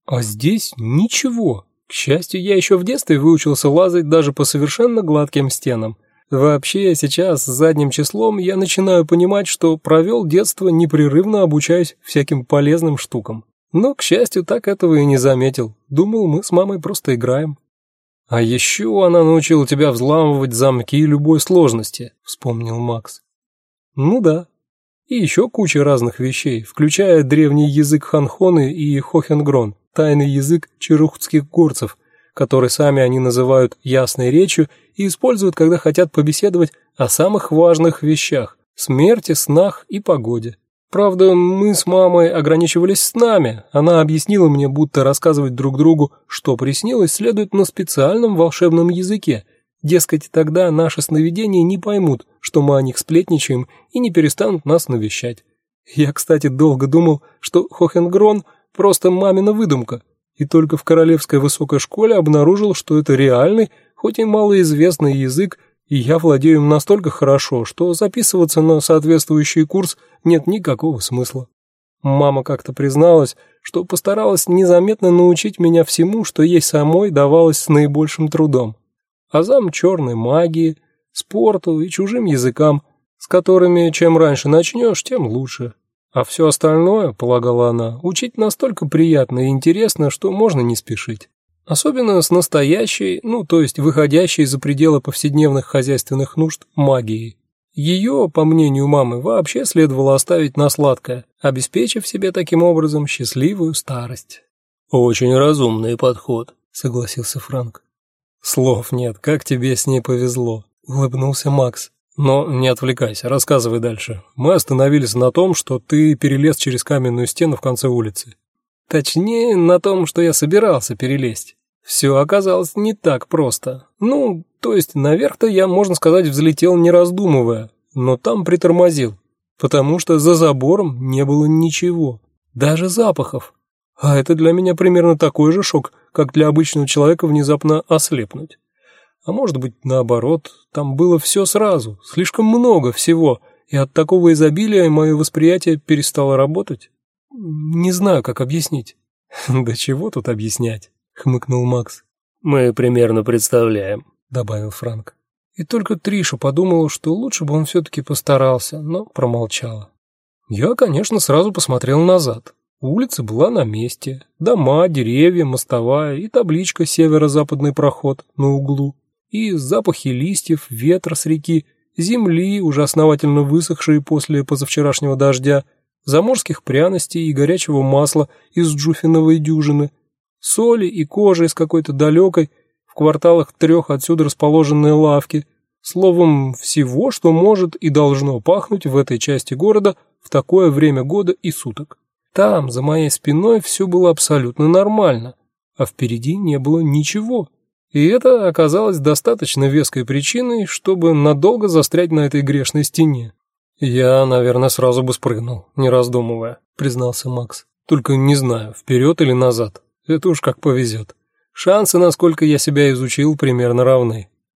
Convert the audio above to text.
А здесь ничего. К счастью, я еще в детстве выучился лазать даже по совершенно гладким стенам. Вообще, сейчас, задним числом, я начинаю понимать, что провел детство, непрерывно обучаясь всяким полезным штукам. Но, к счастью, так этого и не заметил. Думал, мы с мамой просто играем. «А еще она научила тебя взламывать замки любой сложности», — вспомнил Макс. «Ну да. И еще куча разных вещей, включая древний язык ханхоны и хохенгрон, тайный язык черухтских горцев, который сами они называют ясной речью и используют, когда хотят побеседовать о самых важных вещах – смерти, снах и погоде. Правда, мы с мамой ограничивались снами. Она объяснила мне, будто рассказывать друг другу, что приснилось, следует на специальном волшебном языке. Дескать, тогда наши сновидения не поймут, что мы о них сплетничаем, и не перестанут нас навещать. Я, кстати, долго думал, что хохенгрон – просто мамина выдумка, и только в Королевской высокой школе обнаружил, что это реальный, хоть и малоизвестный язык, и я владею им настолько хорошо, что записываться на соответствующий курс нет никакого смысла. Мама как-то призналась, что постаралась незаметно научить меня всему, что ей самой давалось с наибольшим трудом. Азам черной магии, спорту и чужим языкам, с которыми чем раньше начнешь, тем лучше. А все остальное, полагала она, учить настолько приятно и интересно, что можно не спешить. Особенно с настоящей, то есть выходящей за пределы повседневных хозяйственных нужд, магией. Ее, по мнению мамы, вообще следовало оставить на сладкое, обеспечив себе таким образом счастливую старость. «Очень разумный подход», — согласился Франк. «Слов нет, как тебе с ней повезло», — улыбнулся Макс. «Но не отвлекайся, рассказывай дальше. Мы остановились на том, что ты перелез через каменную стену в конце улицы». Точнее, на том, что я собирался перелезть. Все оказалось не так просто. То есть наверх-то я, можно сказать, взлетел не раздумывая, но там притормозил, потому что за забором не было ничего, даже запахов. А это для меня примерно такой же шок, как для обычного человека внезапно ослепнуть. А может быть, наоборот, там было все сразу, слишком много всего, и от такого изобилия мое восприятие перестало работать. Не знаю, как объяснить. Да чего тут объяснять, хмыкнул Макс. Мы примерно представляем, добавил Франк. И только Триша подумала, что лучше бы он все-таки постарался, но промолчала. Я, конечно, сразу посмотрел назад. Улица была на месте. Дома, деревья, мостовая и табличка «Северо-западный проход» на углу. И запахи листьев, ветра с реки, земли, уже основательно высохшие после позавчерашнего дождя, заморских пряностей и горячего масла из джуфиновой дюжины, соли и кожи из какой-то далекой, в кварталах 3 отсюда расположенной лавки, словом, всего, что может и должно пахнуть в этой части города в такое время года и суток. Там, за моей спиной, все было абсолютно нормально, а впереди не было ничего. И это оказалось достаточно веской причиной, чтобы надолго застрять на этой грешной стене. «Я, наверное, сразу бы спрыгнул, не раздумывая», — признался Макс. «Только не знаю, вперед или назад. Это уж как повезет. Шансы, насколько я себя изучил, примерно равны».